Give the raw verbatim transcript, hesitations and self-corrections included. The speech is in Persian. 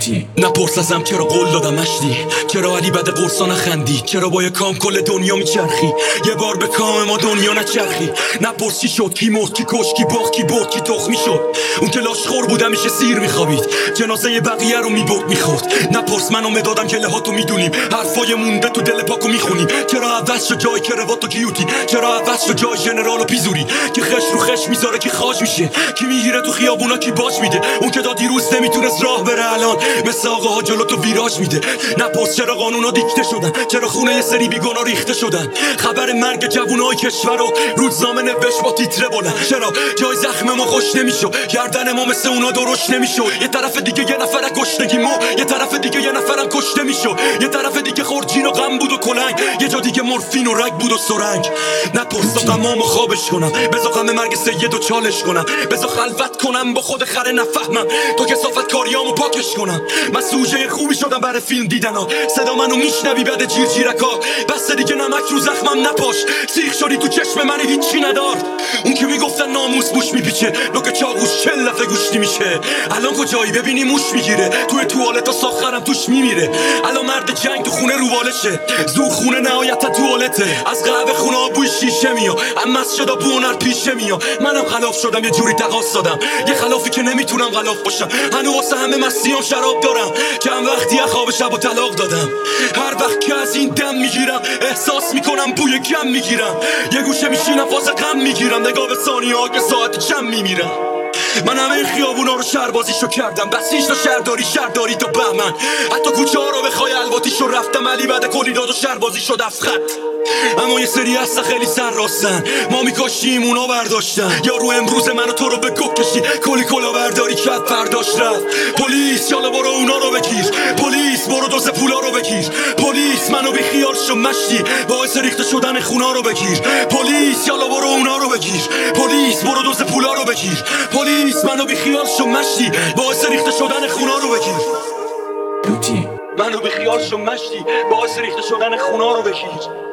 نپرس ازم چرا قول دادم مشتی، چرا علی بعد قرصا نخندی، چرا با یه کام کل دنیا میچرخی، یه بار به کام ما دنیا نچرخی. نپرس چی شد، کی مرد، کی کش، کی باخت، کی برد، کی تخمی شد. اون که لاش خور بود همیشه سیر میخوابید، جنازه بقیه رو میبرد میخورد. نپرس منو مدادم که لهاتو میدونیم، حرفای مونده تو دل پاکو میخونی. چرا عوض شد جای کروات و کیوتی، چرا عوض شد جای ژنرال و پیزوری. کی خش رو خش میذاره، کی خاج میشه، کی میگیره تو خیابونا، کی باج میده. اون که تا دیروز نمیتونست راه بره الان مثل آقاها جلو تو ویراج میده. نپرس چرا قانونا دیکته شدن، چرا خونه یه سری بیگنا ریخته شدن. خبر مرگ جوونای کشور رو روزنامه نوشت با تیتره بلند. چرا جای زخم ما خوش نمیشو، گردن ما مثل اونا درشت نمیشو. یه طرف دیگه یه نفر گشنگی مو، یه طرف دیگه یه نفرم کشته میشو. یه طرف دیگه خورجین و غم بود و کلنگ، یه جا دیگه مورفین و رگ بود و سرنگ. نپرس تا غمامو خوابش کنم، بذار غم مرگ سید و چالش کنم، بذار خلوت کنم با خود خره نفهمم تو کثافت کاریامو پاکش کنم. من سوژه خوبی شدم برای فیلم دیدن ها، صدا منو میشنوی بعد جیر جیرکا. بس دیگه نمک رو زخمم نپاش، سیخ شدی تو چشم من هیچی ندار. اون که میگفتن ناموس موش میپیچه، نوک چاقوش چل لفه گوشتی میشه. الان کجایی ببینی موش میگیره، توی توالتا ساخرم توش میمیره. الان مرد جنگ تو خونه روبالشه، زور خونه نهایتا توالته. از قهوه خونه ها بوی شیشه میا، اما از شدا بونر پیشه میا. منم خلاف شدم یه جوری تقاص دادم، یه خلافی که نمیتونم غلاف باشم. هنو واسه همه مستیام شراب دارم، چند وقتی از خواب شب و طلاق دادم. هر وقت که از این دم میگیرم احساس میکنم بوی گم میگیرم. یه گوشه میشینم فاز غم میگیرم، نگاه به ثانیه ها که ساعت چم میمیرم. من همه این خیابونا رو شهربازیشو کردم، بسیج تا شهرداری، شهرداری تا بهمن. حتی کوچه ها رو به خای الواتیشو رفتم، علی بعد کلی داد و شهربازیشو دفت خط. اما یه سری هستن خیلی سر راستن، ما میکاشیم اونا برداشتن. یا رو امروز منو تو رو به گک کشی، کلی کلا برداری کرد پرداشت رفت. پلیس یالا برو اونا رو بگیر، پلیس برو دوز پولا رو بگیر. پلیس منو بی خیال شو مشتی، باعث ریخته شدن خونا رو بگیر. پلیس یالا برو اونا رو بگیر، پلیس برو دوز پولا رو بگیر. پلیس منو بی خیال شو مشتی، باعث ریخته شدن خونا رو بگیر. منو بی خیال شو مشتی، باعث ریخته شدن خونا رو بگیر.